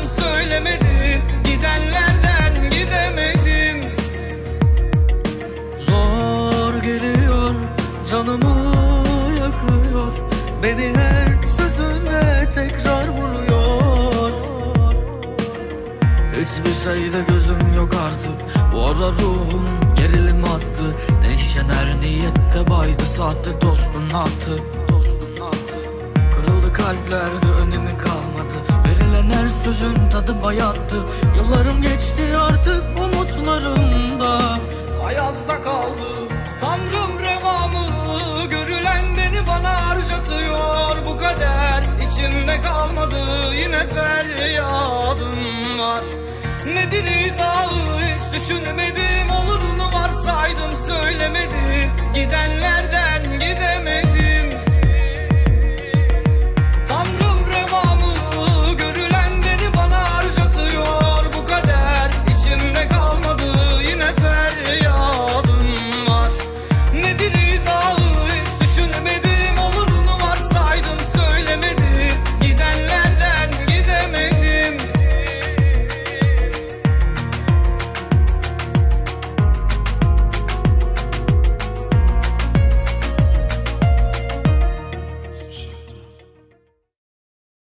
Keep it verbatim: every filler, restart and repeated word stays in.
söylemedim, gidenlerden gidemedim. Zor geliyor, canımı yakıyor, beni her sözünle tekrar vuruyor. Hiçbir şeyde gözüm yok artık, bu ara ruhum gerilim attı. Değişen her niyette baydı, sahte dostun attı. Kırıldı kalplerde, önemi kalmadı, verilen her sözün tadı bayattı. Yıllarım geçti artık umutlarımda Ayazda kaldı Tanrım revamı, görülen beni bana harcatıyor. Bu kader içimde kalmadı, yine feryadım var. Nedir izahı hiç düşünemedim, olurunu varsaydım söylemedim, gidenlerden